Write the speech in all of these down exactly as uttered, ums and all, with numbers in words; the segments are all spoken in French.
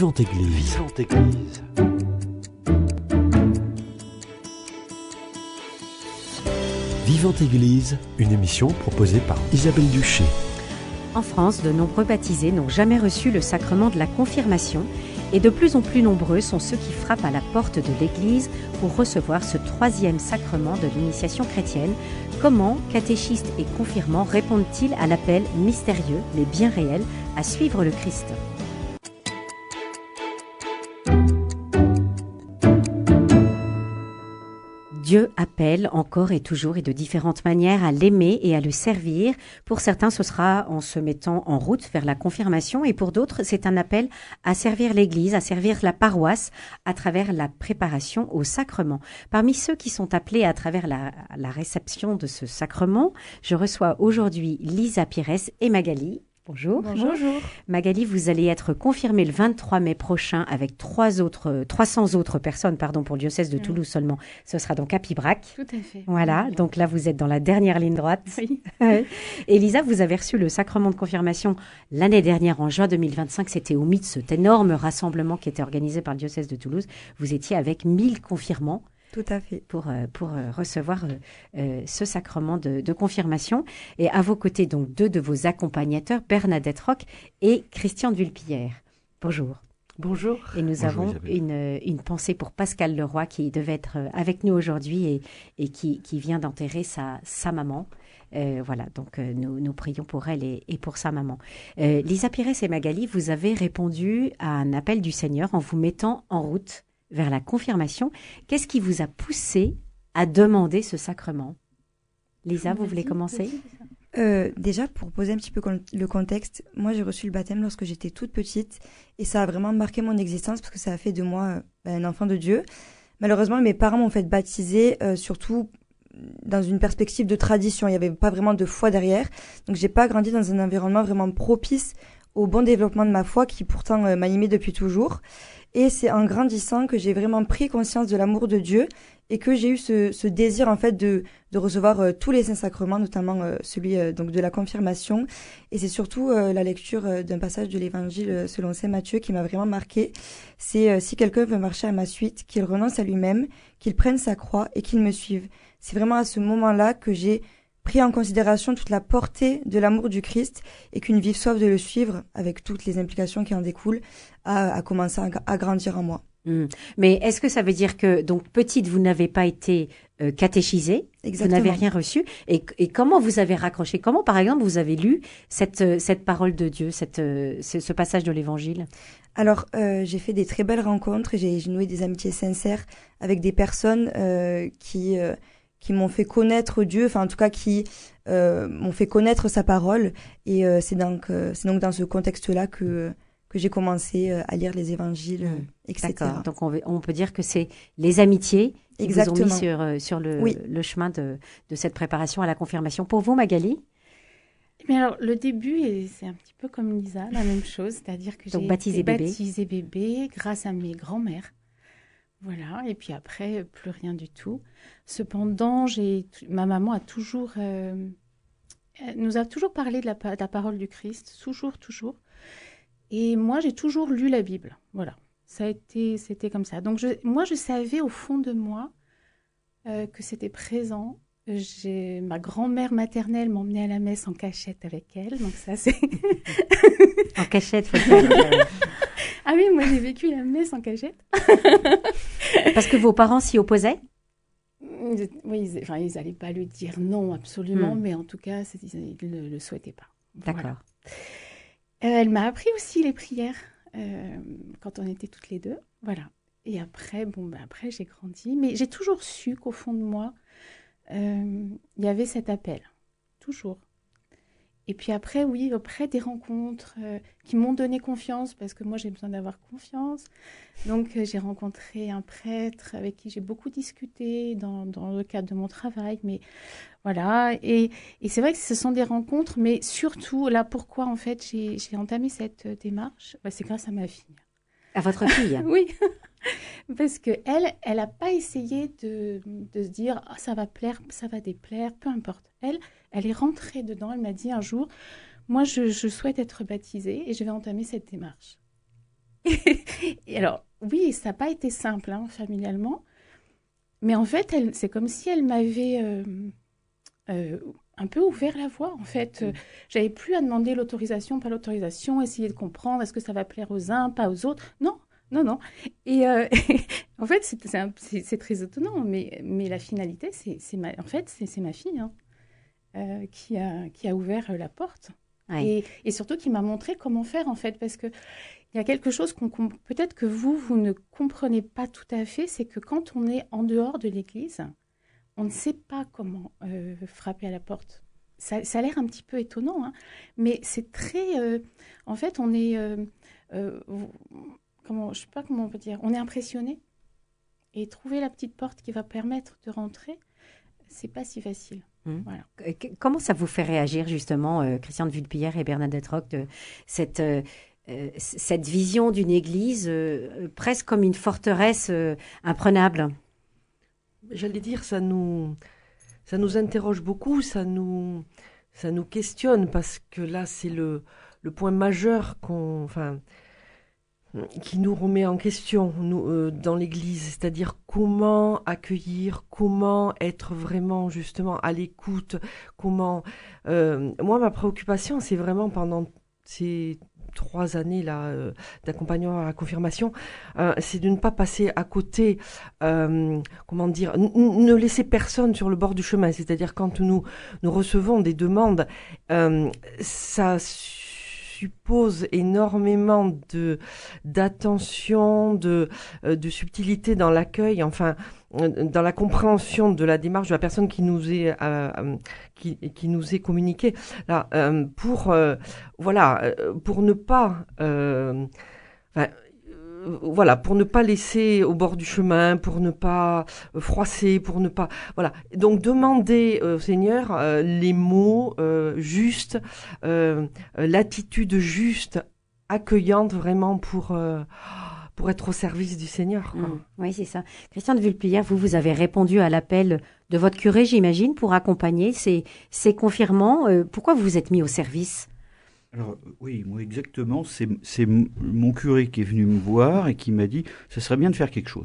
Vivante Église. Vivante Église. Vivante Église, une émission proposée par Isabelle Duché. En France, de nombreux baptisés n'ont jamais reçu le sacrement de la confirmation et de plus en plus nombreux sont ceux qui frappent à la porte de l'Église pour recevoir ce troisième sacrement de l'initiation chrétienne. Comment catéchistes et confirmants répondent-ils à l'appel mystérieux mais bien réel à suivre le Christ ? Dieu appelle encore et toujours et de différentes manières à l'aimer et à le servir. Pour certains, ce sera en se mettant en route vers la confirmation et pour d'autres, c'est un appel à servir l'Église, à servir la paroisse à travers la préparation au sacrement. Parmi ceux qui sont appelés à travers la, la réception de ce sacrement, je reçois aujourd'hui Lisa Pires et Magali. Bonjour. Bonjour. Magali, vous allez être confirmée le vingt-trois mai prochain avec trois autres, trois cents autres personnes, pardon, pour le diocèse de Toulouse seulement. Ce sera donc à Pibrac. Tout à fait. Voilà, Oui. donc là, vous êtes dans la dernière ligne droite. Oui. Et Lisa, vous avez reçu le sacrement de confirmation l'année dernière, en juin deux mille vingt-cinq. C'était au mythe, cet énorme rassemblement qui était organisé par le diocèse de Toulouse. Vous étiez avec mille confirmants. Tout à fait. Pour, euh, pour euh, recevoir euh, euh, ce sacrement de, de confirmation. Et à vos côtés, donc, deux de vos accompagnateurs, Bernadette Roch et Christian Dulpillère. Bonjour. Bonjour. Et nous Bonjour, avons une, une pensée pour Pascal Leroy qui devait être avec nous aujourd'hui et, et qui, qui vient d'enterrer sa, sa maman. Euh, voilà, donc euh, nous, nous prions pour elle et, et pour sa maman. Euh, Lisa Pires et Magali, vous avez répondu à un appel du Seigneur en vous mettant en route vers la confirmation. Qu'est-ce qui vous a poussé à demander ce sacrement ? Lisa, vous voulez commencer ? euh, Déjà, pour poser un petit peu le contexte, moi j'ai reçu le baptême lorsque j'étais toute petite et ça a vraiment marqué mon existence parce que ça a fait de moi euh, un enfant de Dieu. Malheureusement, mes parents m'ont fait baptiser euh, surtout dans une perspective de tradition. Il n'y avait pas vraiment de foi derrière. Donc j'ai pas grandi dans un environnement vraiment propice au bon développement de ma foi qui pourtant euh, m'animait depuis toujours. Et c'est en grandissant que j'ai vraiment pris conscience de l'amour de Dieu et que j'ai eu ce, ce désir en fait de, de recevoir euh, tous les saints sacrements, notamment euh, celui euh, donc de la confirmation. Et c'est surtout euh, la lecture euh, d'un passage de l'Évangile euh, selon saint Matthieu qui m'a vraiment marqué. C'est euh, si quelqu'un veut marcher à ma suite, qu'il renonce à lui-même, qu'il prenne sa croix et qu'il me suive. C'est vraiment à ce moment-là que j'ai pris en considération toute la portée de l'amour du Christ et qu'une vive soif de le suivre, avec toutes les implications qui en découlent, a, a commencé à, à grandir en moi. Mmh. Mais est-ce que ça veut dire que, donc, petite, vous n'avez pas été euh, catéchisée, Exactement. Vous n'avez rien reçu, et, et comment vous avez raccroché ? Comment, par exemple, vous avez lu cette, cette parole de Dieu, cette, ce, ce passage de l'Évangile ? Alors, euh, j'ai fait des très belles rencontres et j'ai, j'ai noué des amitiés sincères avec des personnes euh, qui... Euh, qui m'ont fait connaître Dieu, enfin en tout cas qui euh, m'ont fait connaître sa parole. Et euh, c'est donc euh, c'est donc dans ce contexte-là que que j'ai commencé euh, à lire les évangiles, mmh. et cetera. D'accord. Donc on, veut, on peut dire que c'est les amitiés qui Exactement. vous ont mis sur euh, sur le, oui. le chemin de de cette préparation à la confirmation. Pour vous, Magali ? Mais alors le début, et c'est un petit peu comme Lisa, la même chose, c'est-à-dire que donc, j'ai baptisé été bébé. baptisée bébé grâce à mes grands-mères. Voilà, et puis après, plus rien du tout. Cependant, j'ai, ma maman a toujours, euh, nous a toujours parlé de la, de la parole du Christ, toujours, toujours. Et moi, j'ai toujours lu la Bible. Voilà, ça a été, c'était comme ça. Donc, je, moi, je savais au fond de moi euh, que c'était présent. J'ai, ma grand-mère maternelle m'emmenait à la messe en cachette avec elle, donc ça, c'est... En cachette, faut le faire. Ah oui, moi j'ai vécu la messe en cachette. Parce que vos parents s'y opposaient ? Oui, ils, enfin, ils n'allaient pas lui dire non, absolument, mmh. mais en tout cas, ils ne le souhaitaient pas. D'accord. Voilà. Euh, elle m'a appris aussi les prières euh, quand on était toutes les deux. Voilà. Et après, bon, ben après j'ai grandi, mais j'ai toujours su qu'au fond de moi, euh, il y avait cet appel. Toujours. Et puis après, oui, après des rencontres euh, qui m'ont donné confiance, parce que moi, j'ai besoin d'avoir confiance. Donc, euh, j'ai rencontré un prêtre avec qui j'ai beaucoup discuté dans, dans le cadre de mon travail. Mais voilà, et, et c'est vrai que ce sont des rencontres, mais surtout, là, pourquoi, en fait, j'ai, j'ai entamé cette démarche, bah, c'est grâce à ma fille. À votre fille ? Oui, parce qu'elle, elle n'a pas essayé de, de se dire oh, « ça va plaire, ça va déplaire », peu importe. Elle, elle est rentrée dedans, elle m'a dit un jour « moi, je, je souhaite être baptisée et je vais entamer cette démarche ». Et alors, oui, ça n'a pas été simple, hein, familialement. Mais en fait, elle, c'est comme si elle m'avait euh, euh, un peu ouvert la voie. En fait, euh, j'avais plus à demander l'autorisation, pas l'autorisation, essayer de comprendre, est-ce que ça va plaire aux uns, pas aux autres. Non, non, non. Et euh, en fait, c'est, c'est, un- c'est- c'est très étonnant. Mais, mais la finalité, c'est, c'est ma, en fait, c'est, c'est ma fille, hein, euh, qui a, qui a ouvert euh, la porte. Ouais. Et, et surtout qui m'a montré comment faire, en fait, parce que il y a quelque chose qu'on com- peut-être que vous, vous ne comprenez pas tout à fait, c'est que quand on est en dehors de l'église, on ne sait pas comment euh, frapper à la porte. Ça, ça a l'air un petit peu étonnant, hein, mais c'est très... euh, en fait, on est... euh, euh, vous- comment, je sais pas comment on peut dire. On est impressionné. Et trouver la petite porte qui va permettre de rentrer, c'est pas si facile. Mmh. Voilà. Euh, que- Comment ça vous fait réagir justement, euh, Christiane Vulpière et Bernadette Roch, de cette, euh, euh, c- cette vision d'une église euh, euh, presque comme une forteresse euh, imprenable? J'allais dire, ça nous, ça nous interroge beaucoup, ça nous, ça nous questionne, parce que là, c'est le, le point majeur qu'on, enfin, qui nous remet en question nous, euh, dans l'Église, c'est-à-dire comment accueillir, comment être vraiment justement à l'écoute, comment... euh, moi, ma préoccupation, c'est vraiment pendant ces trois années là euh, d'accompagnement à la confirmation, euh, c'est de ne pas passer à côté, euh, comment dire, n- n- ne laisser personne sur le bord du chemin, c'est-à-dire quand nous, nous recevons des demandes, euh, ça suppose énormément de d'attention, de euh, de subtilité dans l'accueil, enfin euh, dans la compréhension de la démarche de la personne qui nous est euh, euh, qui qui nous est communiquée là euh, pour euh, voilà euh, pour ne pas euh, enfin, euh, voilà, pour ne pas laisser au bord du chemin, pour ne pas euh, froisser, pour ne pas... Voilà. Donc, demander euh, au Seigneur euh, les mots euh, justes, euh, euh, l'attitude juste, accueillante, vraiment pour, euh, pour être au service du Seigneur, quoi. Mmh. Oui, c'est ça. Christiane Vulpière, vous, vous avez répondu à l'appel de votre curé, j'imagine, pour accompagner ces, ces confirmants. Euh, pourquoi vous vous êtes mis au service? Alors, oui, moi exactement, c'est, c'est m- mon curé qui est venu me voir et qui m'a dit « ça serait bien de faire quelque chose ».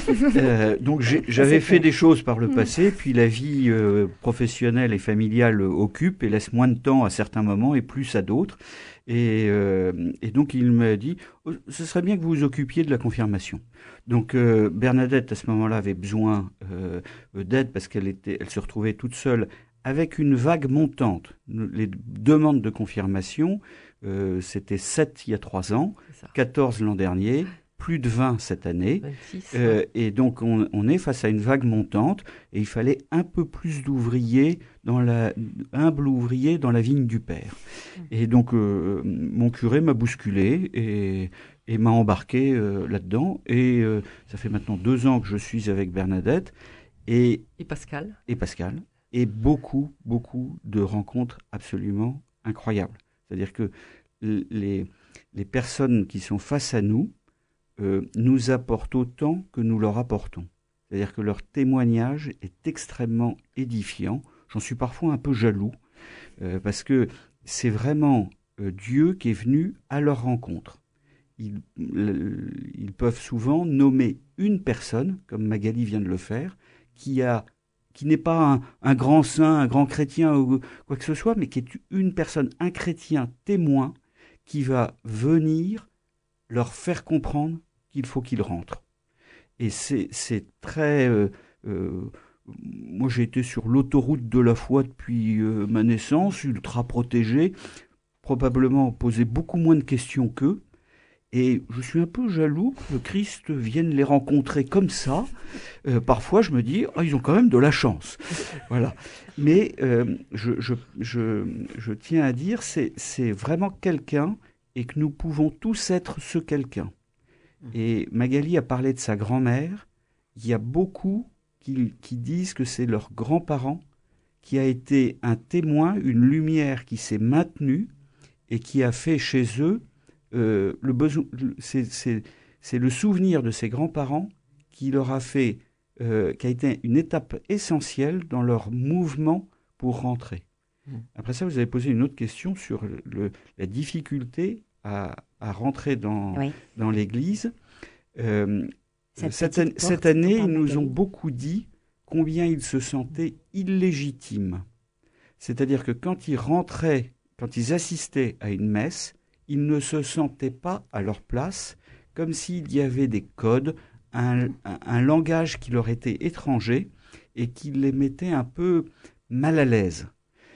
Euh, donc j'ai- j'avais fait des choses par le passé, puis la vie euh, professionnelle et familiale euh, occupe et laisse moins de temps à certains moments et plus à d'autres. Et, euh, et donc il m'a dit oh, « ce serait bien que vous vous occupiez de la confirmation ». Donc euh, Bernadette, à ce moment-là, avait besoin euh, d'aide parce qu'elle était, elle se retrouvait toute seule avec une vague montante. Les demandes de confirmation, euh, c'était sept il y a trois ans, C'est ça. quatorze l'an dernier, plus de vingt cette année. vingt-six, Euh, ouais. et donc, on, on est face à une vague montante et il fallait un peu plus d'ouvriers, dans la, humble ouvriers dans la vigne du Père. Et donc, euh, mon curé m'a bousculé et, et m'a embarqué euh, là-dedans. Et euh, ça fait maintenant deux ans que je suis avec Bernadette et, Et Pascal. et Pascal. Et beaucoup, beaucoup de rencontres absolument incroyables. C'est-à-dire que l- les, les personnes qui sont face à nous euh, nous apportent autant que nous leur apportons. C'est-à-dire que leur témoignage est extrêmement édifiant. J'en suis parfois un peu jaloux, euh, parce que c'est vraiment euh, Dieu qui est venu à leur rencontre. Ils, le- ils peuvent souvent nommer une personne, comme Magali vient de le faire, qui a qui n'est pas un, un grand saint, un grand chrétien ou quoi que ce soit, mais qui est une personne, un chrétien témoin, qui va venir leur faire comprendre qu'il faut qu'ils rentrent. Et c'est, c'est très... Euh, euh, moi, j'ai été sur l'autoroute de la foi depuis euh, ma naissance, ultra protégé, probablement posé beaucoup moins de questions qu'eux. Et je suis un peu jaloux que le Christ vienne les rencontrer comme ça. Euh, parfois, je me dis, oh, ils ont quand même de la chance. Voilà. Mais euh, je, je, je, je tiens à dire, c'est, c'est vraiment quelqu'un et que nous pouvons tous être ce quelqu'un. Et Magali a parlé de sa grand-mère. Il y a beaucoup qui, qui disent que c'est leurs grands-parents qui a été un témoin, une lumière qui s'est maintenue et qui a fait chez eux Euh, le besoin, c'est, c'est, c'est le souvenir de ses grands-parents qui leur a fait, euh, qui a été une étape essentielle dans leur mouvement pour rentrer. Mmh. Après ça, vous avez posé une autre question sur le, le, la difficulté à, à rentrer dans, Oui. dans l'Église, euh, Cette cette, petite an- porte cette dont année, parle ils nous ont Magali. beaucoup dit combien ils se sentaient illégitimes. C'est-à-dire que quand ils rentraient, quand ils assistaient à une messe, ils ne se sentaient pas à leur place, comme s'il y avait des codes, un, un, un langage qui leur était étranger et qui les mettait un peu mal à l'aise.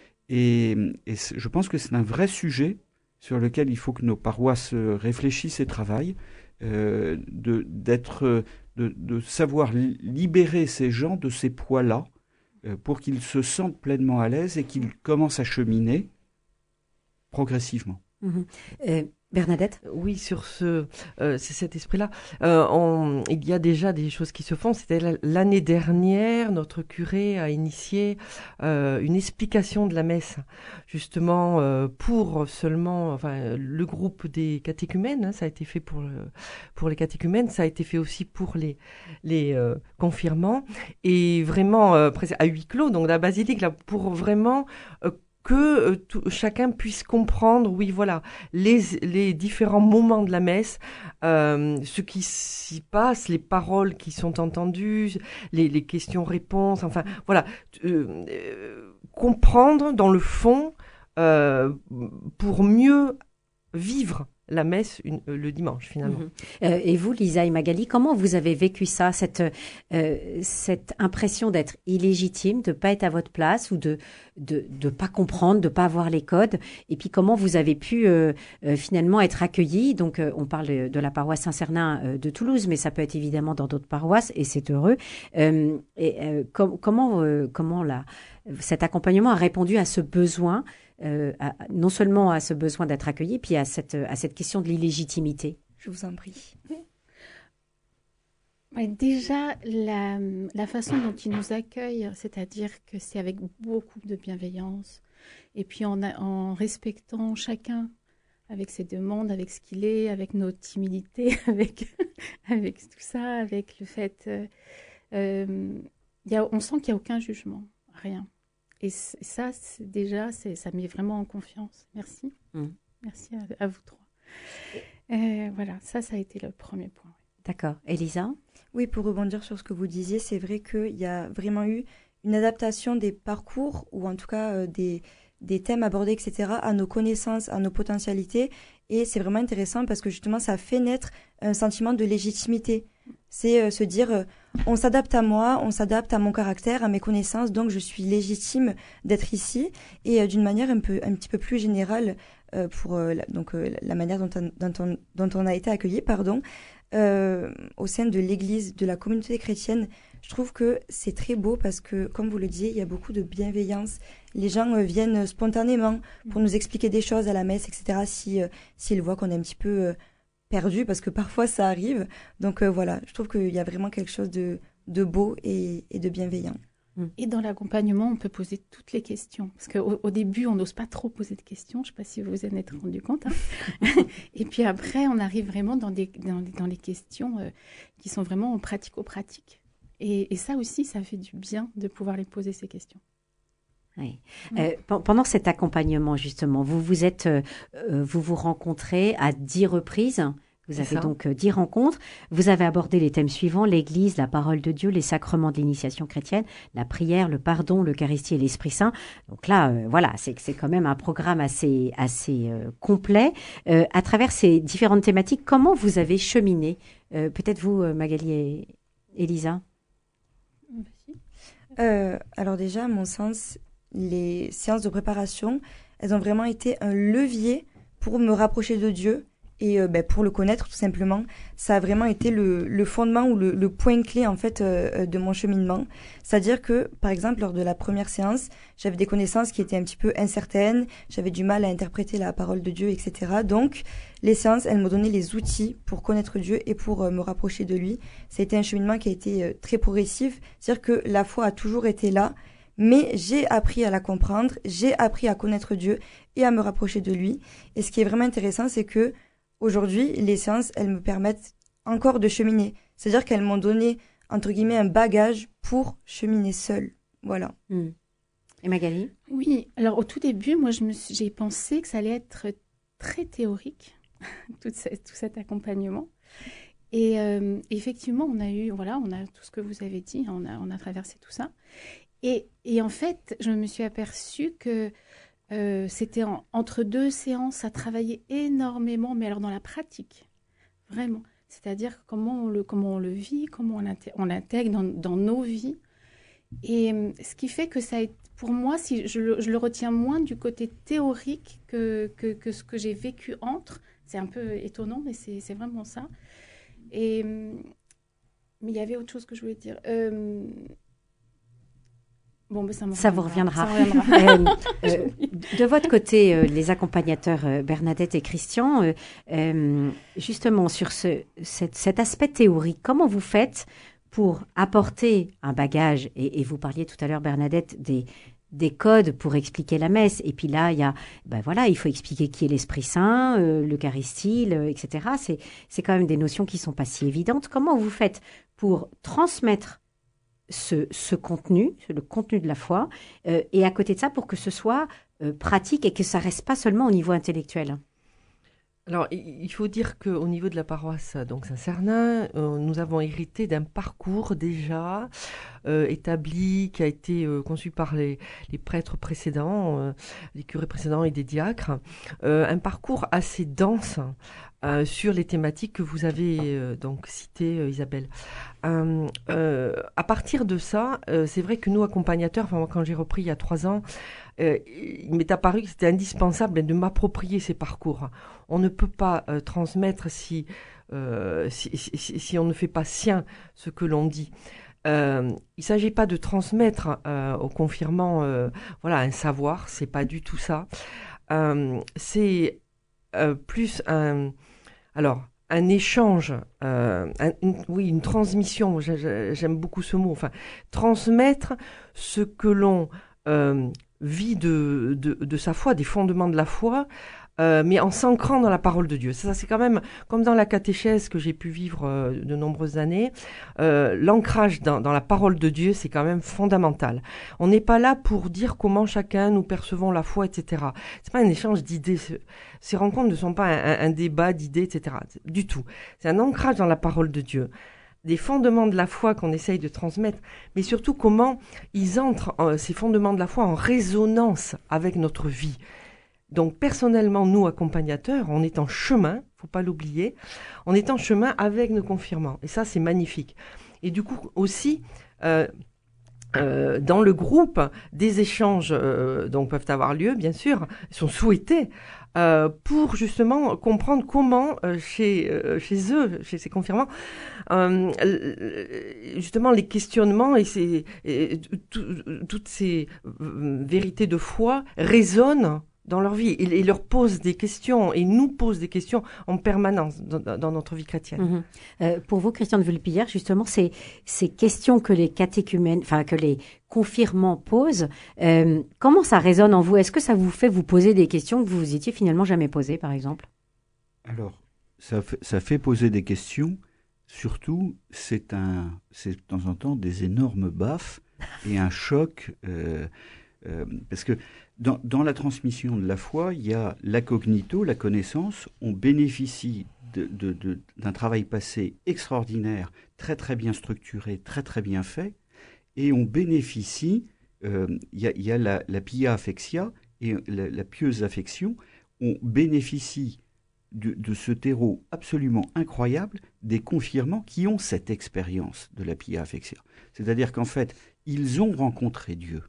Et, et je pense que c'est un vrai sujet sur lequel il faut que nos paroisses réfléchissent et travaillent, euh, de, d'être, de, de savoir libérer ces gens de ces poids-là, euh, pour qu'ils se sentent pleinement à l'aise et qu'ils commencent à cheminer progressivement. Mmh. Euh, Bernadette? Oui, sur ce, euh, c'est cet esprit-là. Euh, on, il y a déjà des choses qui se font. C'était la- l'année dernière, notre curé a initié euh, une explication de la messe, justement euh, pour seulement, enfin, le groupe des catéchumènes. Hein, ça a été fait pour le, pour les catéchumènes, ça a été fait aussi pour les les euh, confirmants, et vraiment euh, presque à huis clos, donc la basilique là, pour vraiment euh, que euh, tout, chacun puisse comprendre, oui, voilà, les, les différents moments de la messe, euh, ce qui s'y passe, les paroles qui sont entendues, les, les questions-réponses, enfin, voilà, euh, euh, comprendre dans le fond euh, pour mieux vivre la messe une, euh, le dimanche, finalement. Mmh. Euh, et vous, Lisa et Magali, comment vous avez vécu ça, cette, euh, cette impression d'être illégitime, de ne pas être à votre place ou de de de pas comprendre, de pas avoir les codes? Et puis comment vous avez pu euh, euh, finalement être accueillis? Donc euh, on parle de la paroisse Saint-Cernin euh, de Toulouse, mais ça peut être évidemment dans d'autres paroisses, et c'est heureux. Euh, et euh, com- comment euh, comment la, cet accompagnement a répondu à ce besoin? Euh, à, non seulement à ce besoin d'être accueilli, puis à cette, à cette question de l'illégitimité. Je vous en prie. Ouais, déjà, la, la façon dont ils nous accueillent, c'est-à-dire que c'est avec beaucoup de bienveillance, et puis en, a- en respectant chacun avec ses demandes, avec ce qu'il est, avec notre timidité, avec, avec tout ça, avec le fait... Euh, euh, il y a, on sent qu'il n'y a aucun jugement, rien. Et c- ça, c'est déjà, c'est, ça met vraiment en confiance. Merci. Mm. Merci à, à vous trois. Euh, voilà, ça, ça a été le premier point. D'accord. Elisa? Oui, pour rebondir sur ce que vous disiez, c'est vrai qu'il y a vraiment eu une adaptation des parcours, ou en tout cas euh, des, des thèmes abordés, et cetera, à nos connaissances, à nos potentialités. Et c'est vraiment intéressant parce que justement, ça fait naître un sentiment de légitimité. C'est euh, se dire, euh, on s'adapte à moi, on s'adapte à mon caractère, à mes connaissances, donc je suis légitime d'être ici. Et euh, d'une manière un, peu, un petit peu plus générale, euh, pour euh, la, donc, euh, la manière dont on, dont on, dont on a été accueillis, pardon, euh, au sein de l'Église, de la communauté chrétienne, je trouve que c'est très beau parce que, comme vous le disiez, il y a beaucoup de bienveillance. Les gens euh, viennent spontanément pour nous expliquer des choses à la messe, et cetera, si, euh, s'ils voient qu'on est un petit peu... Euh, perdu, parce que parfois ça arrive. Donc euh, voilà, je trouve qu'il y a vraiment quelque chose de, de beau et, et de bienveillant. Et dans l'accompagnement, on peut poser toutes les questions. Parce qu'au au début, on n'ose pas trop poser de questions. Je ne sais pas si vous vous en êtes rendu compte. Hein. Et puis après, on arrive vraiment dans, des, dans, dans les questions euh, qui sont vraiment pratico-pratiques. Et, et ça aussi, ça fait du bien de pouvoir les poser, ces questions. Oui. Euh, pe- pendant cet accompagnement, justement, vous vous êtes, euh, euh, vous vous rencontrez à dix reprises. Vous C'est avez ça. donc euh, dix rencontres. Vous avez abordé les thèmes suivants: l'Église, la parole de Dieu, les sacrements de l'initiation chrétienne, la prière, le pardon, l'Eucharistie et l'Esprit Saint. Donc là, euh, voilà, c'est c'est quand même un programme assez assez euh, complet. Euh, à travers ces différentes thématiques, comment vous avez cheminé? Euh, Peut-être vous, euh, Magali et Elisa. Euh, alors déjà, à mon sens, les séances de préparation, elles ont vraiment été un levier pour me rapprocher de Dieu et euh, ben, pour le connaître tout simplement. Ça a vraiment été le, le fondement ou le, le point clé en fait euh, de mon cheminement. C'est-à-dire que, par exemple, lors de la première séance, j'avais des connaissances qui étaient un petit peu incertaines, j'avais du mal à interpréter la parole de Dieu, et cetera. Donc, les séances, elles m'ont donné les outils pour connaître Dieu et pour euh, me rapprocher de lui. Ça a été un cheminement qui a été euh, très progressif. C'est-à-dire que la foi a toujours été là, mais j'ai appris à la comprendre, j'ai appris à connaître Dieu et à me rapprocher de lui. Et ce qui est vraiment intéressant, c'est que aujourd'hui, les séances, elles me permettent encore de cheminer. C'est-à-dire qu'elles m'ont donné, entre guillemets, un bagage pour cheminer seule. Voilà. Hmm. Et Magali? Oui, alors au tout début, moi, je me suis- j'ai pensé que ça allait être très théorique. tout, ce, tout cet accompagnement. Et euh, effectivement, on a eu, voilà, on a tout ce que vous avez dit, on a, on a traversé tout ça. Et, et en fait, je me suis aperçue que euh, c'était en, entre deux séances à travailler énormément, mais alors dans la pratique, vraiment. C'est-à-dire comment on le, comment on le vit, comment on l'intègre, on l'intègre dans, dans nos vies. Et euh, ce qui fait que ça a été, pour moi, si je, le, je le retiens moins du côté théorique que, que, que ce que j'ai vécu entre. C'est un peu étonnant, mais c'est, c'est vraiment ça. Et, mais il y avait autre chose que je voulais dire. Euh, bon, mais ça, ça vous reviendra. Ça reviendra. euh, euh, de votre côté, euh, les accompagnateurs euh, Bernadette et Christian, euh, euh, justement sur ce, cet, cet aspect théorique, comment vous faites pour apporter un bagage, et, et vous parliez tout à l'heure, Bernadette, des, des codes pour expliquer la messe. Et puis là, il y a, ben voilà, il faut expliquer qui est l'Esprit Saint, euh, l'Eucharistie, le, et cetera. C'est, c'est quand même des notions qui ne sont pas si évidentes. Comment vous faites pour transmettre ce, ce contenu, le contenu de la foi, euh, et à côté de ça, pour que ce soit euh, pratique et que ça ne reste pas seulement au niveau intellectuel? Alors, il faut dire qu'au niveau de la paroisse donc Saint-Cernin, euh, nous avons hérité d'un parcours déjà euh, établi, qui a été euh, conçu par les, les prêtres précédents, euh, les curés précédents et des diacres, euh, un parcours assez dense euh, sur les thématiques que vous avez euh, donc citées, euh, Isabelle. Euh, euh, à partir de ça, euh, c'est vrai que nous, accompagnateurs, enfin, moi, quand j'ai repris il y a trois ans, euh, il m'est apparu que c'était indispensable de m'approprier ces parcours. On ne peut pas euh, transmettre si, euh, si, si, si on ne fait pas sien ce que l'on dit. Euh, il ne s'agit pas de transmettre euh, aux confirmants euh, voilà, un savoir, c'est pas du tout ça. Euh, c'est euh, plus un... Alors, un échange, euh, un, une, oui, une transmission, j'aime beaucoup ce mot, enfin, transmettre ce que l'on euh, vit de, de, de sa foi, des fondements de la foi, euh, mais en s'ancrant dans la parole de Dieu. Ça, c'est quand même, comme dans la catéchèse que j'ai pu vivre euh, de nombreuses années, euh, l'ancrage dans, dans la parole de Dieu, c'est quand même fondamental. On n'est pas là pour dire comment chacun nous percevons la foi, et cetera. C'est pas un échange d'idées. Ces rencontres ne sont pas un, un débat d'idées, et cetera. Du tout. C'est un ancrage dans la parole de Dieu, des fondements de la foi qu'on essaye de transmettre, mais surtout comment ils entrent, euh, ces fondements de la foi, en résonance avec notre vie. Donc personnellement, nous, accompagnateurs, on est en chemin, faut pas l'oublier, on est en chemin avec nos confirmants. Et ça, c'est magnifique. Et du coup, aussi... Euh, Euh, dans le groupe, des échanges euh, donc peuvent avoir lieu, bien sûr, sont souhaités euh, pour justement comprendre comment euh, chez euh, chez eux, chez ces confirmants, euh, justement les questionnements et, ces, et tout, toutes ces euh, vérités de foi résonnent dans leur vie. Ils, ils leur posent des questions et nous posent des questions en permanence dans, dans notre vie chrétienne. Mmh. Euh, pour vous, Christian de Vulpillère, justement, ces, ces questions que les catéchumènes, enfin que les confirmants posent, euh, comment ça résonne en vous? Est-ce que ça vous fait vous poser des questions que vous vous étiez finalement jamais posées, par exemple? Alors, ça fait, ça fait poser des questions. Surtout, c'est un, c'est de temps en temps des énormes baffes et un choc, euh, euh, parce que Dans, dans la transmission de la foi, il y a la cognito, la connaissance. On bénéficie de, de, de, d'un travail passé extraordinaire, très très bien structuré, très très bien fait. Et on bénéficie, euh, il y a, il y a la, la pia affectia et la, la pieuse affection. On bénéficie de, de ce terreau absolument incroyable des confirmants qui ont cette expérience de la pia affectia. C'est-à-dire qu'en fait, ils ont rencontré Dieu.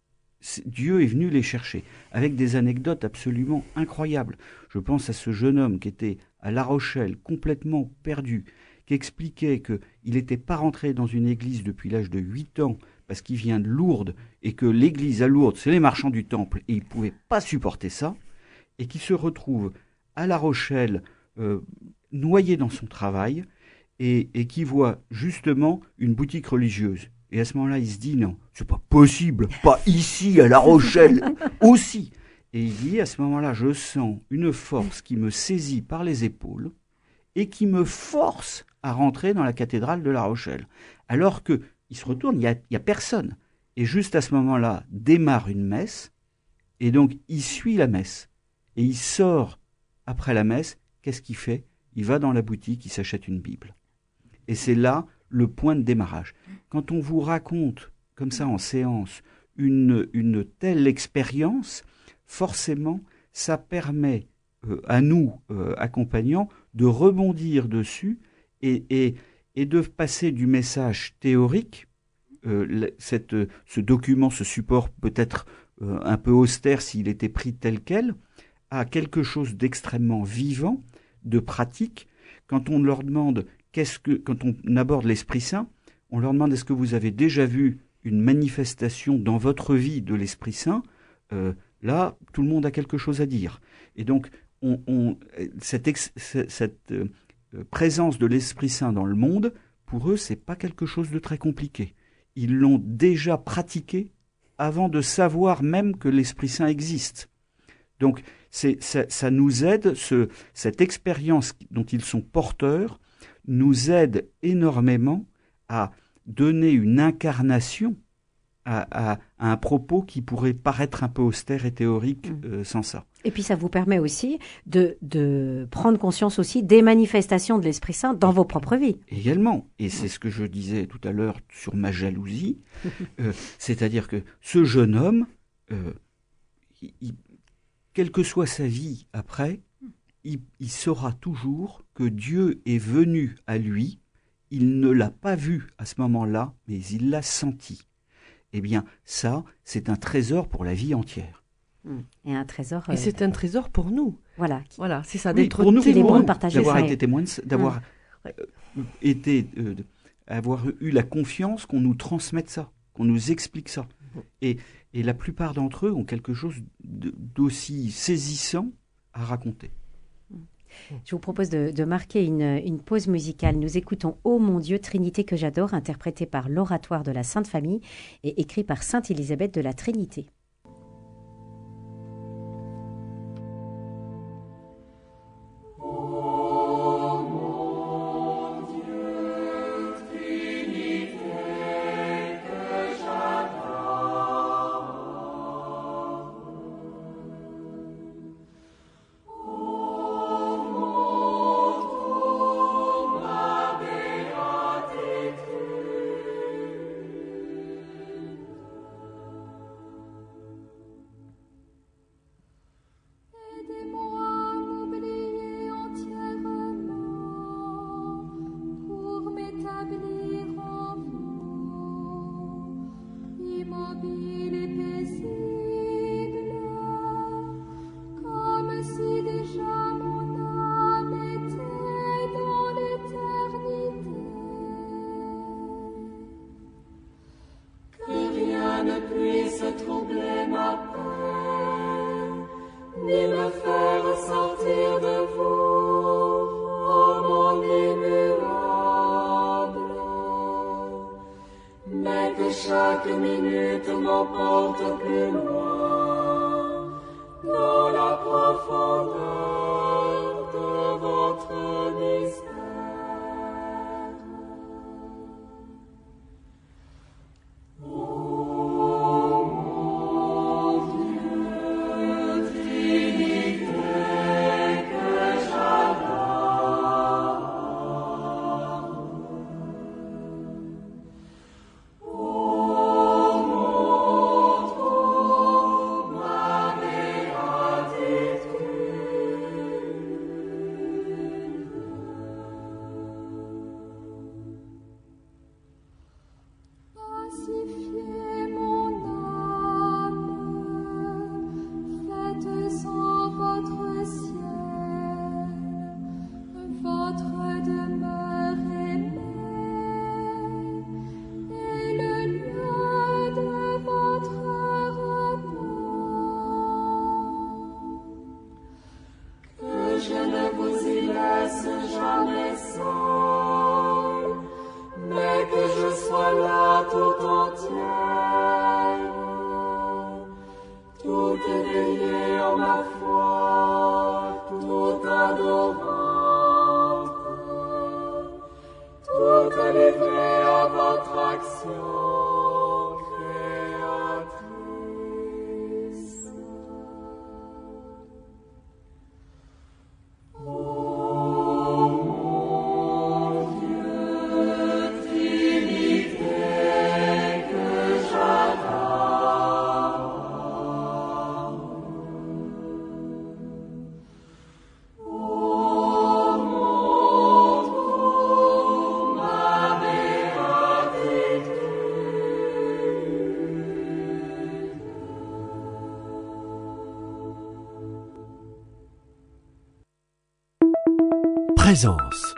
Dieu est venu les chercher, avec des anecdotes absolument incroyables. Je pense à ce jeune homme qui était à La Rochelle, complètement perdu, qui expliquait qu'il n'était pas rentré dans une église depuis l'âge de huit ans, parce qu'il vient de Lourdes, et que l'église à Lourdes, c'est les marchands du temple, et il ne pouvait pas supporter ça, et qui se retrouve à La Rochelle, euh, noyé dans son travail, et, et qui voit justement une boutique religieuse. Et à ce moment-là, il se dit, non, c'est pas possible, pas ici, à La Rochelle, aussi. Et il dit, à ce moment-là, je sens une force qui me saisit par les épaules et qui me force à rentrer dans la cathédrale de La Rochelle. Alors qu'il se retourne, il n'y a, il y a personne. Et juste à ce moment-là, démarre une messe, et donc il suit la messe. Et il sort, après la messe, qu'est-ce qu'il fait? Il va dans la boutique, il s'achète une Bible. Et c'est là le point de démarrage. Quand on vous raconte, comme ça en séance, une, une telle expérience, forcément, ça permet euh, à nous, euh, accompagnants, de rebondir dessus et, et, et de passer du message théorique, euh, cette, ce document, ce support peut-être euh, un peu austère s'il était pris tel quel, à quelque chose d'extrêmement vivant, de pratique. Quand on leur demande, qu'est-ce que, quand on aborde l'Esprit Saint, on leur demande est-ce que vous avez déjà vu une manifestation dans votre vie de l'Esprit Saint, euh, là, tout le monde a quelque chose à dire. Et donc, on, on, cette, ex, cette euh, présence de l'Esprit Saint dans le monde, pour eux, c'est pas quelque chose de très compliqué. Ils l'ont déjà pratiqué avant de savoir même que l'Esprit Saint existe. Donc, c'est, ça, ça nous aide, ce, cette expérience dont ils sont porteurs, nous aide énormément à donner une incarnation à, à, à un propos qui pourrait paraître un peu austère et théorique euh, sans ça. Et puis ça vous permet aussi de, de prendre conscience aussi des manifestations de l'Esprit Saint dans vos propres vies. Également, et c'est ce que je disais tout à l'heure sur ma jalousie, euh, c'est-à-dire que ce jeune homme, euh, il, il, quelle que soit sa vie après, il, il saura toujours que Dieu est venu à lui. Il ne l'a pas vu à ce moment-là, mais il l'a senti. Eh bien, ça, c'est un trésor pour la vie entière. Et un trésor. Euh... Et c'est un trésor pour nous. Voilà. Voilà, c'est ça, oui, d'être pour nous, témoin, de partager d'avoir ça. été témoin, de, d'avoir hum. euh, été, euh, avoir eu la confiance qu'on nous transmette ça, qu'on nous explique ça. Hum. Et, et la plupart d'entre eux ont quelque chose de, d'aussi saisissant à raconter. Je vous propose de, de marquer une, une pause musicale. Nous écoutons « Ô mon Dieu, Trinité que j'adore », interprété par l'Oratoire de la Sainte Famille et écrit par Sainte Élisabeth de la Trinité. Oh Présence.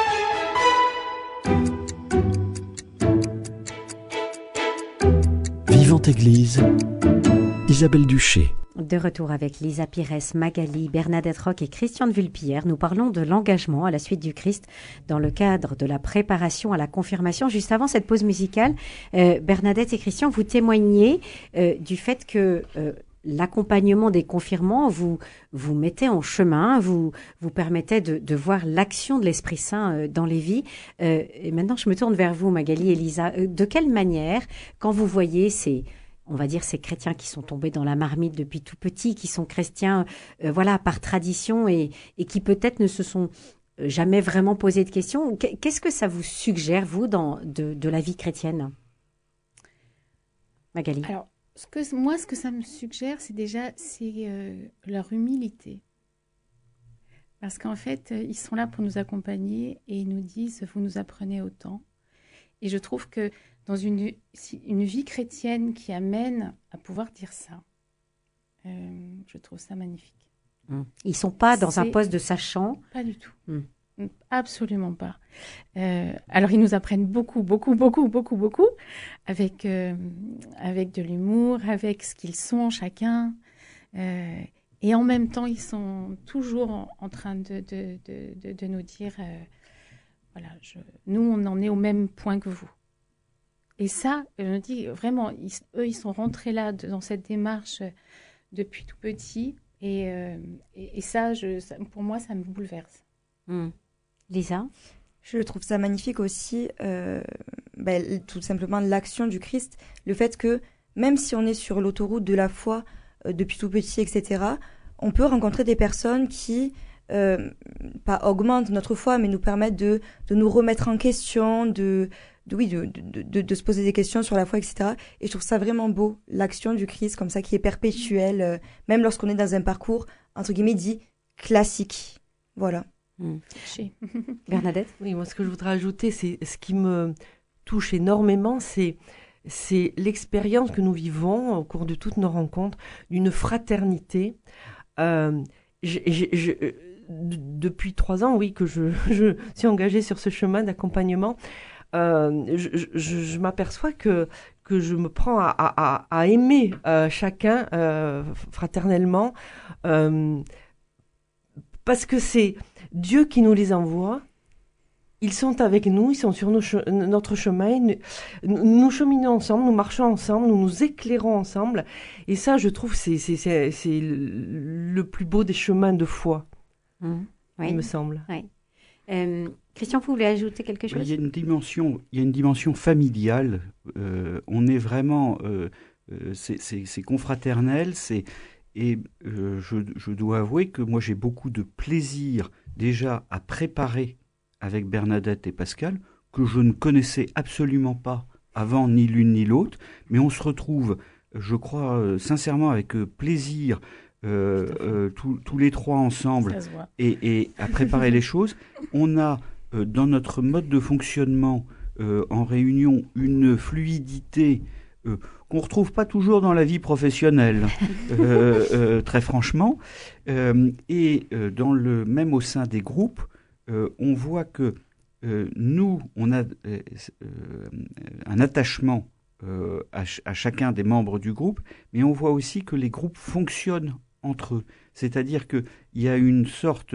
Vivante Église, Isabelle Duché. De retour avec Lisa Pires, Magali, Bernadette Roch et Christiane Vulpillère, nous parlons de l'engagement à la suite du Christ dans le cadre de la préparation à la confirmation. Juste avant cette pause musicale, euh, Bernadette et Christian, vous témoignez euh, du fait que euh, l'accompagnement des confirmants vous vous mettez en chemin, vous vous permettez de, de voir l'action de l'Esprit Saint euh, dans les vies. Euh, et maintenant, je me tourne vers vous, Magali et Lisa. Euh, de quelle manière, quand vous voyez ces on va dire ces chrétiens qui sont tombés dans la marmite depuis tout petit, qui sont chrétiens, euh, voilà, par tradition et, et qui peut-être ne se sont jamais vraiment posé de questions. Qu'est-ce que ça vous suggère, vous, dans, de, de la vie chrétienne, Magali? Alors, ce que, moi, ce que ça me suggère, c'est déjà c'est, euh, leur humilité. Parce qu'en fait, ils sont là pour nous accompagner et ils nous disent « vous nous apprenez autant ». Et je trouve que dans une, une vie chrétienne qui amène à pouvoir dire ça, euh, je trouve ça magnifique. Mmh. Ils ne sont pas dans C'est... un poste de sachant? Pas du tout. Mmh. Absolument pas. Euh, alors, ils nous apprennent beaucoup, beaucoup, beaucoup, beaucoup, beaucoup, avec, euh, avec de l'humour, avec ce qu'ils sont chacun. Euh, et en même temps, ils sont toujours en, en train de, de, de, de, de nous dire, euh, voilà, je, nous, on en est au même point que vous. Et ça, je me dis, vraiment, ils, eux, ils sont rentrés là, de, dans cette démarche euh, depuis tout petit. Et, euh, et, et ça, je, ça, pour moi, ça me bouleverse. Mmh. Lisa? Je trouve ça magnifique aussi, euh, ben, tout simplement l'action du Christ. Le fait que, même si on est sur l'autoroute de la foi euh, depuis tout petit, et cetera, on peut rencontrer des personnes qui, euh, pas augmentent notre foi, mais nous permettent de, de nous remettre en question, de... De, oui, de, de, de, de se poser des questions sur la foi, et cetera. Et je trouve ça vraiment beau, l'action du Christ, comme ça, qui est perpétuelle, euh, même lorsqu'on est dans un parcours, entre guillemets, dit classique. Voilà. Mmh. Bernadette? Oui, moi, ce que je voudrais ajouter, c'est ce qui me touche énormément, c'est, c'est l'expérience que nous vivons au cours de toutes nos rencontres, d'une fraternité. Euh, je, je, je, depuis trois ans, oui, que je, je suis engagée sur ce chemin d'accompagnement. Euh, je, je, je m'aperçois que, que je me prends à, à, à aimer euh, chacun euh, fraternellement euh, parce que c'est Dieu qui nous les envoie. Ils sont avec nous, ils sont sur nos che- notre chemin, nous, nous cheminons ensemble, nous marchons ensemble, nous nous éclairons ensemble. Et ça, je trouve, c'est, c'est, c'est, c'est le plus beau des chemins de foi, mmh. Oui. il me semble. Oui. Euh, Christian, vous voulez ajouter quelque chose? Il y a une dimension, il y a une dimension familiale. Euh, on est vraiment, euh, euh, c'est, c'est, c'est confraternel. C'est, et euh, je, je dois avouer que moi j'ai beaucoup de plaisir déjà à préparer avec Bernadette et Pascal, que je ne connaissais absolument pas avant ni l'une ni l'autre. Mais on se retrouve, je crois euh, sincèrement, avec euh, plaisir. Euh, euh, tous, tous les trois ensemble et, et à préparer les choses. On a euh, dans notre mode de fonctionnement euh, en réunion une fluidité euh, qu'on ne retrouve pas toujours dans la vie professionnelle, euh, euh, très franchement. Euh, et euh, dans le, même au sein des groupes, euh, on voit que euh, nous, on a euh, euh, un attachement euh, à, ch- à chacun des membres du groupe, mais on voit aussi que les groupes fonctionnent entre eux. C'est-à-dire qu'il y a une sorte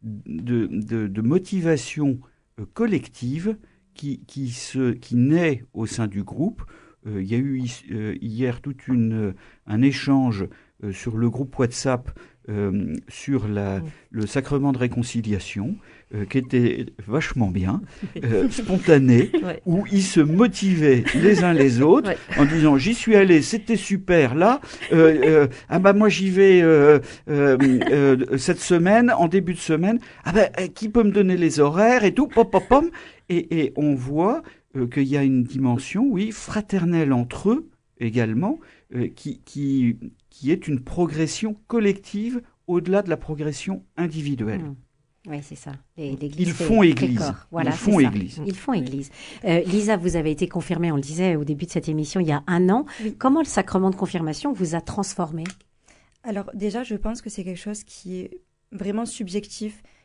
de, de, de motivation euh, collective qui, qui, se, qui naît au sein du groupe. Euh, il y a eu euh, hier tout une, un échange euh, sur le groupe WhatsApp euh, sur la, le sacrement de réconciliation euh, qui était vachement bien, euh, spontané, ouais. Où ils se motivaient les uns les autres ouais. En disant j'y suis allé, c'était super là, euh, euh, ah bah moi j'y vais euh, euh, euh, cette semaine, en début de semaine, ah bah qui peut me donner les horaires et tout, pop pop pop, et, et on voit euh, qu'il y a une dimension, oui, fraternelle entre eux également, euh, qui, qui, qui est une progression collective au-delà de la progression individuelle. Mmh. Oui, c'est ça. Les, Ils font église. Voilà, Ils font église. Ils font église. Euh, Lisa, vous avez été confirmée, on le disait au début de cette émission, il y a un an. Oui. Comment le sacrement de confirmation vous a transformé? Alors déjà, je pense que c'est quelque chose qui est vraiment subjectif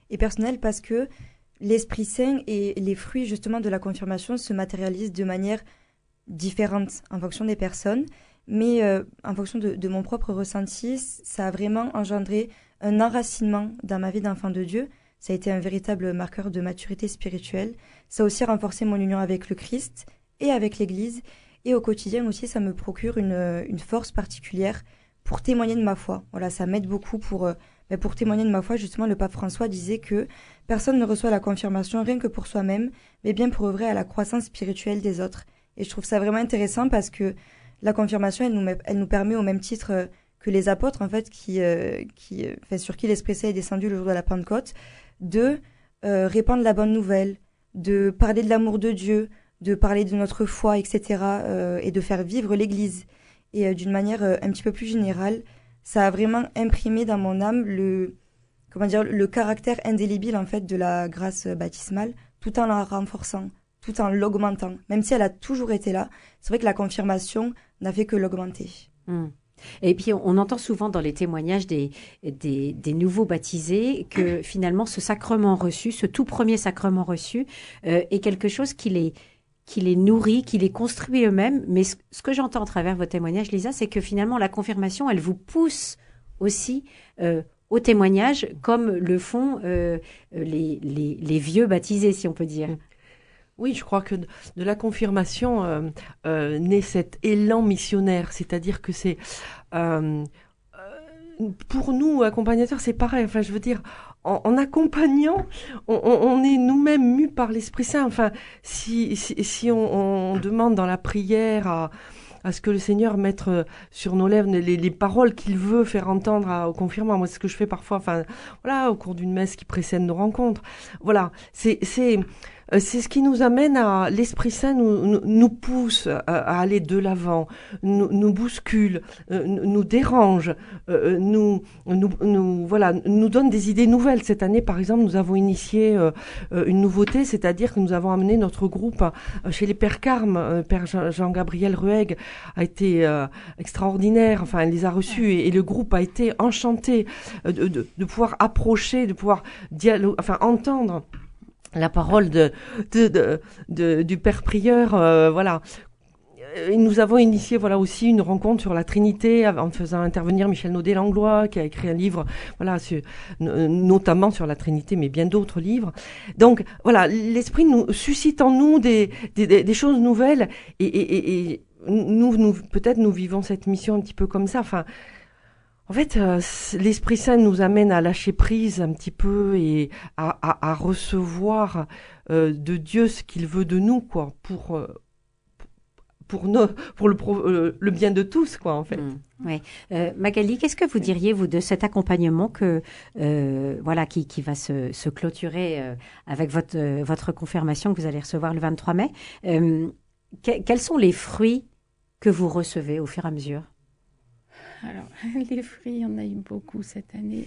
et personnel parce que l'Esprit Saint et les fruits justement de la confirmation se matérialisent de manière différente en fonction des personnes. Mais euh, en fonction de, de mon propre ressenti, ça a vraiment engendré un enracinement dans ma vie d'enfant de Dieu. Ça a été un véritable marqueur de maturité spirituelle. Ça a aussi renforcé mon union avec le Christ et avec l'Église. Et au quotidien aussi, ça me procure une, une force particulière pour témoigner de ma foi. Voilà, ça m'aide beaucoup pour, euh, pour témoigner de ma foi. Justement, le pape François disait que personne ne reçoit la confirmation rien que pour soi-même, mais bien pour œuvrer à la croissance spirituelle des autres. Et je trouve ça vraiment intéressant parce que la confirmation, elle nous, met, elle nous permet au même titre euh, que les apôtres, en fait, qui, euh, qui, euh, enfin, sur qui l'Esprit Saint est descendu le jour de la Pentecôte, de euh, répandre la bonne nouvelle, de parler de l'amour de Dieu, de parler de notre foi, et cetera, euh, et de faire vivre l'Église. Et euh, d'une manière euh, un petit peu plus générale, ça a vraiment imprimé dans mon âme le, comment dire, le caractère indélébile, en fait, de la grâce baptismale, tout en la renforçant, tout en l'augmentant. Même si elle a toujours été là, c'est vrai que la confirmation n'a fait que l'augmenter. Mmh. Et puis, on entend souvent dans les témoignages des, des, des nouveaux baptisés que finalement, ce sacrement reçu, ce tout premier sacrement reçu, euh, est quelque chose qui les, qui les nourrit, qui les construit eux-mêmes. Mais ce, ce que j'entends à travers vos témoignages, Lisa, c'est que finalement, la confirmation, elle vous pousse aussi euh, au témoignage, comme le font euh, les, les, les vieux baptisés, si on peut dire. Oui, je crois que de, de la confirmation euh, euh, naît cet élan missionnaire, c'est-à-dire que c'est euh, euh, pour nous accompagnateurs, c'est pareil. Enfin, je veux dire, en, en accompagnant, on, on, on est nous-mêmes mus par l'Esprit Saint. Enfin, si si, si on, on demande dans la prière à à ce que le Seigneur mette sur nos lèvres les, les paroles qu'il veut faire entendre à, aux confirmants. Moi, c'est ce que je fais parfois, enfin, voilà, au cours d'une messe qui précède nos rencontres. Voilà, c'est c'est c'est ce qui nous amène à l'Esprit Saint nous nous, nous pousse à, à aller de l'avant, nous, nous bouscule, euh, nous dérange, euh, nous nous nous voilà, nous donne des idées nouvelles. Cette année, par exemple, nous avons initié euh, une nouveauté, c'est-à-dire que nous avons amené notre groupe euh, chez les Pères Carmes. Euh, Père Jean, Jean-Gabriel Rueg a été euh, extraordinaire. Enfin, il les a reçus et, et le groupe a été enchanté euh, de, de, de pouvoir approcher, de pouvoir dialoguer, enfin entendre la parole de, de, de, de du Père Prieur, euh, voilà. Et nous avons initié voilà aussi une rencontre sur la Trinité en faisant intervenir Michel Naudet-Langlois qui a écrit un livre voilà sur, notamment sur la Trinité mais bien d'autres livres. Donc voilà, l'Esprit nous suscite en nous des des, des choses nouvelles et, et, et, et nous nous peut-être nous vivons cette mission un petit peu comme ça. Enfin, en fait, euh, l'Esprit Saint nous amène à lâcher prise un petit peu et à, à, à recevoir euh, de Dieu ce qu'il veut de nous, quoi, pour euh, pour nos, pour le, euh, le bien de tous, quoi, en fait. Mmh, oui. Euh, Magali, qu'est-ce que vous diriez, vous, de cet accompagnement que, euh, voilà, qui, qui va se, se clôturer euh, avec votre, euh, votre confirmation que vous allez recevoir le vingt-trois mai. Euh, que, quels sont les fruits que vous recevez au fur et à mesure? Alors, les fruits, il y en a eu beaucoup cette année.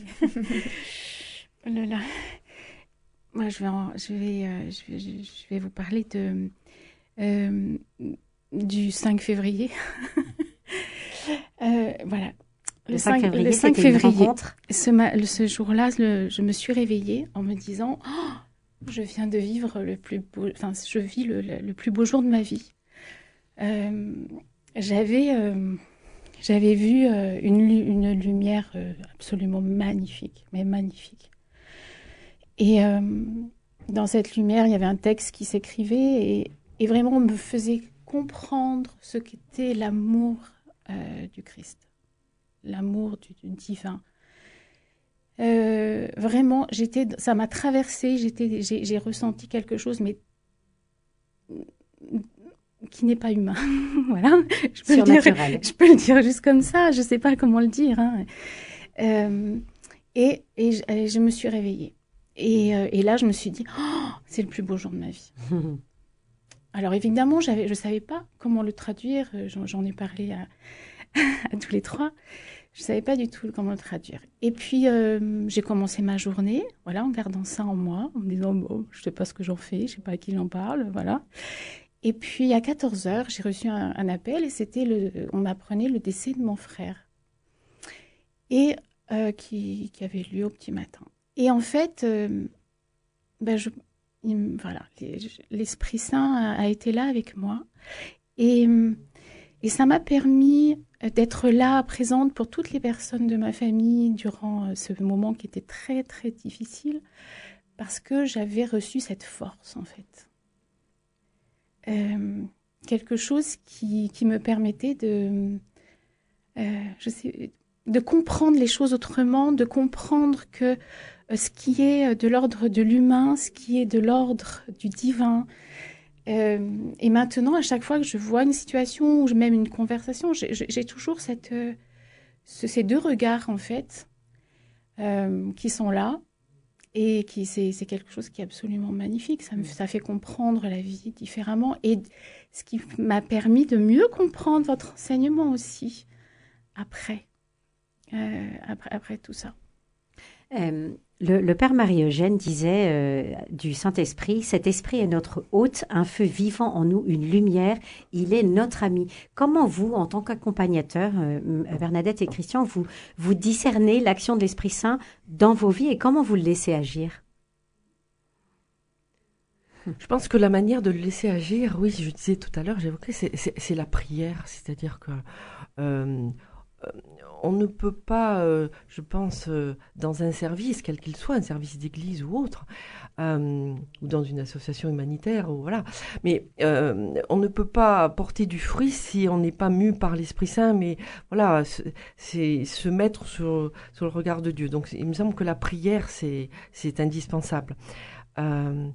Oh là là. Moi, je vais, en, je, vais, euh, je, vais, je vais vous parler de, euh, du cinq février. euh, voilà. Le, le cinq février, le cinq février ce, ma, ce jour-là, le, je me suis réveillée en me disant oh, je viens de vivre le plus beau, enfin, je vis le, le, le plus beau jour de ma vie. Euh, j'avais... Euh, J'avais vu euh, une, une lumière euh, absolument magnifique, mais magnifique. Et euh, dans cette lumière, il y avait un texte qui s'écrivait et, et vraiment me faisait comprendre ce qu'était l'amour euh, du Christ, l'amour du, du divin. Euh, vraiment, j'étais, ça m'a traversée, j'étais, j'ai, j'ai ressenti quelque chose, mais qui n'est pas humain. Voilà, je peux, le dire, je peux le dire juste comme ça, je ne sais pas comment le dire. Hein. Euh, et, et, je, et je me suis réveillée. Et, euh, et là, je me suis dit, oh, c'est le plus beau jour de ma vie. Alors évidemment, j'avais, je ne savais pas comment le traduire, j'en, j'en ai parlé à, à tous les trois. Je ne savais pas du tout comment le traduire. Et puis, euh, j'ai commencé ma journée, voilà, en gardant ça en moi, en me disant, bon, je ne sais pas ce que j'en fais, je ne sais pas à qui j'en parle, voilà. Et puis, à quatorze heures, j'ai reçu un, un appel et c'était le, on m'apprenait le décès de mon frère et euh, qui, qui avait lieu au petit matin. et en fait, euh, ben je, il, voilà, l'Esprit Saint a, a été là avec moi. Et, et ça m'a permis d'être là, présente pour toutes les personnes de ma famille durant ce moment qui était très, très difficile, parce que j'avais reçu cette force, en fait. Euh, quelque chose qui, qui me permettait de, euh, je sais, de comprendre les choses autrement, de comprendre que euh, ce qui est de l'ordre de l'humain, ce qui est de l'ordre du divin. Euh, et maintenant, à chaque fois que je vois une situation ou même une conversation, j'ai, j'ai toujours cette, euh, ce, ces deux regards, en fait, euh, qui sont là. Et qui, c'est, c'est quelque chose qui est absolument magnifique. Ça me ça fait comprendre la vie différemment. Et ce qui m'a permis de mieux comprendre votre enseignement aussi, après, euh, après, après tout ça. Euh, le, le Père Marie-Eugène disait euh, du Saint-Esprit, cet esprit est notre hôte, un feu vivant en nous, une lumière, il est notre ami. Comment vous, en tant qu'accompagnateur, euh, Bernadette et Christian, vous, vous discernez l'action de l'Esprit Saint dans vos vies et comment vous le laissez agir? Je pense que la manière de le laisser agir, oui, je disais tout à l'heure, j'évoquais, c'est, c'est, c'est la prière, c'est-à-dire que euh, on ne peut pas, euh, je pense, euh, dans un service, quel qu'il soit, un service d'église ou autre, euh, ou dans une association humanitaire, ou voilà, mais euh, on ne peut pas porter du fruit si on n'est pas mu par l'Esprit Saint, mais voilà, c'est se mettre sur, sur le regard de Dieu. Donc il me semble que la prière, c'est, c'est indispensable. Euh,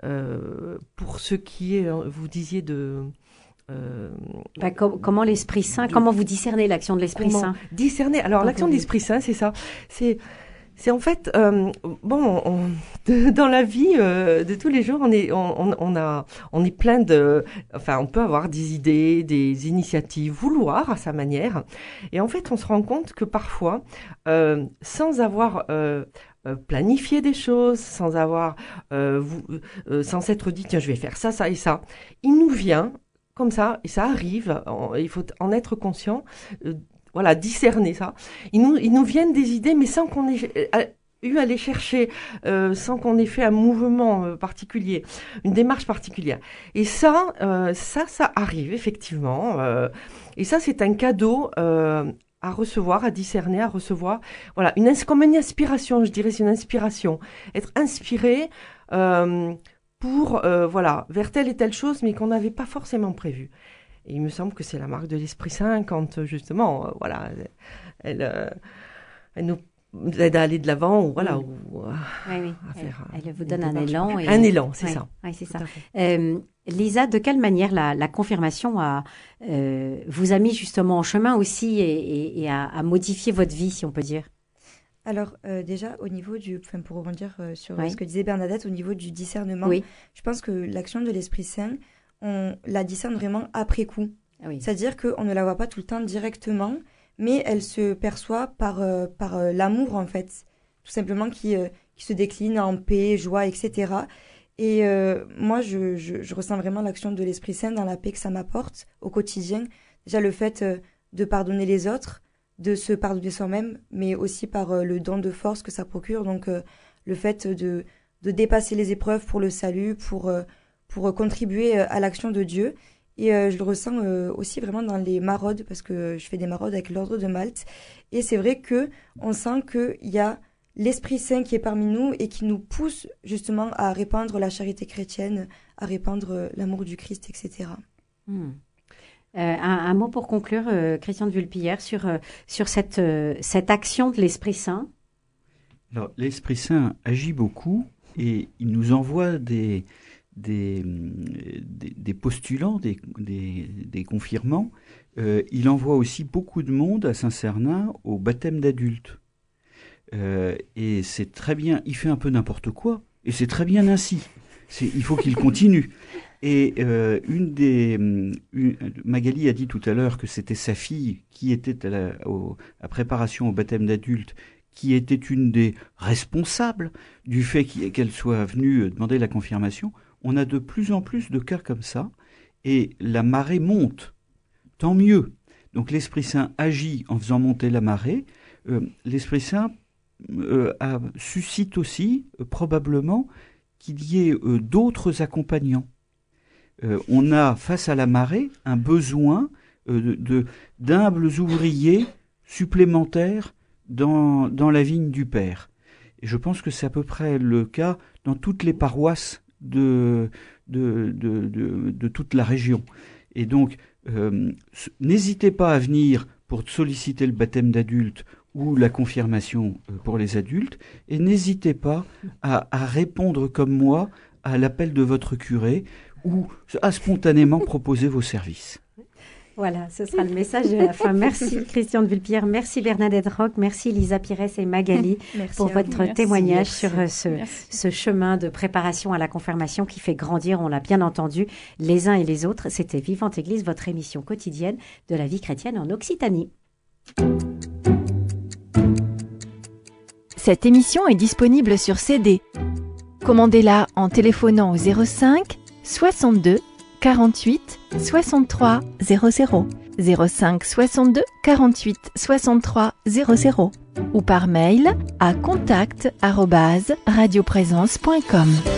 euh, pour ce qui est, vous disiez de... Euh, bah, com- comment l'Esprit Saint, de, comment vous discernez l'action de l'Esprit Saint? Discerner. Alors Donc, l'action de l'Esprit Saint, c'est ça. C'est, c'est en fait, euh, bon, on, de, dans la vie euh, de tous les jours, on est, on, on a, on est plein de, enfin, on peut avoir des idées, des initiatives, vouloir à sa manière, et en fait, on se rend compte que parfois, euh, sans avoir euh, planifié des choses, sans avoir, euh, vous, euh, sans s'être dit tiens, je vais faire ça, ça et ça, il nous vient comme ça, et ça arrive, il faut en être conscient, euh, voilà, discerner ça. Ils nous, ils nous viennent des idées, mais sans qu'on ait euh, eu à les chercher, euh, sans qu'on ait fait un mouvement euh, particulier, une démarche particulière. Et ça, euh, ça, ça arrive, effectivement. Euh, et ça, c'est un cadeau euh, à recevoir, à discerner, à recevoir. Voilà, une, comme une inspiration, je dirais, c'est une inspiration. Être inspiré... Euh, pour, euh, voilà, vers telle et telle chose, mais qu'on n'avait pas forcément prévu. Et il me semble que c'est la marque de l'Esprit Saint quand, justement, euh, voilà, elle, euh, elle nous aide à aller de l'avant, ou voilà, oui. ou euh, oui, oui. à faire... Elle, elle vous donne un élan. Et... Un élan, c'est oui, ça. Oui, c'est ça. Euh, Lisa, de quelle manière la, la confirmation a, euh, vous a mis justement en chemin aussi et, et, et a, a modifié votre vie, si on peut dire? Alors euh, déjà au niveau du, enfin pour rebondir euh, sur oui. ce que disait Bernadette, au niveau du discernement, oui. je pense que l'action de l'Esprit Saint, on la discerne vraiment après coup. Oui. C'est-à-dire qu'on ne la voit pas tout le temps directement, mais elle se perçoit par, euh, par euh, l'amour en fait, tout simplement qui, euh, qui se décline en paix, joie, et cetera. Et euh, moi je, je, je ressens vraiment l'action de l'Esprit Saint dans la paix que ça m'apporte au quotidien. Déjà le fait euh, de pardonner les autres, de se pardonner soi-même, mais aussi par euh, le don de force que ça procure. Donc, euh, le fait de, de dépasser les épreuves pour le salut, pour, euh, pour euh, contribuer euh, à l'action de Dieu. Et euh, je le ressens euh, aussi vraiment dans les maraudes, parce que je fais des maraudes avec l'Ordre de Malte. Et c'est vrai qu'on sent qu'il y a l'Esprit Saint qui est parmi nous et qui nous pousse justement à répandre la charité chrétienne, à répandre euh, l'amour du Christ, et cetera. Hmm. Euh, un, un mot pour conclure, euh, Christian de Vulpillère, sur, euh, sur cette, euh, cette action de l'Esprit Saint. Alors, l'Esprit Saint agit beaucoup et il nous envoie des, des, des, des postulants, des, des, des confirmants. Euh, il envoie aussi beaucoup de monde à Saint-Cernin au baptême d'adultes. Euh, et c'est très bien, il fait un peu n'importe quoi, et c'est très bien ainsi. C'est, il faut qu'il continue. Et euh, une des, une, Magali a dit tout à l'heure que c'était sa fille qui était à la au, à préparation au baptême d'adulte, qui était une des responsables du fait qu'elle soit venue demander la confirmation. On a de plus en plus de cas comme ça, et la marée monte. Tant mieux. Donc l'Esprit Saint agit en faisant monter la marée. Euh, L'Esprit Saint euh, a, suscite aussi euh, probablement qu'il y ait euh, d'autres accompagnants. Euh, on a, face à la marée, un besoin euh, de, de, d'humbles ouvriers supplémentaires dans, dans la vigne du Père. Et je pense que c'est à peu près le cas dans toutes les paroisses de, de, de, de, de toute la région. Et donc, euh, n'hésitez pas à venir pour solliciter le baptême d'adulte ou la confirmation pour les adultes, et n'hésitez pas à, à répondre comme moi à l'appel de votre curé ou à spontanément proposer vos services. Voilà, ce sera le message de la fin. Merci Christian de Vulpierre, merci Bernadette Roch, merci Lisa Pires et Magali pour votre merci, témoignage merci, sur ce, ce chemin de préparation à la confirmation qui fait grandir, on l'a bien entendu, les uns et les autres. C'était Vivante Église, votre émission quotidienne de la vie chrétienne en Occitanie. Cette émission est disponible sur C D. Commandez-la en téléphonant au zéro cinq soixante-deux quarante-huit soixante-trois zéro zéro, zéro cinq soixante-deux quarante-huit soixante-trois zéro zéro ou par mail à contact arobase radioprésence point com.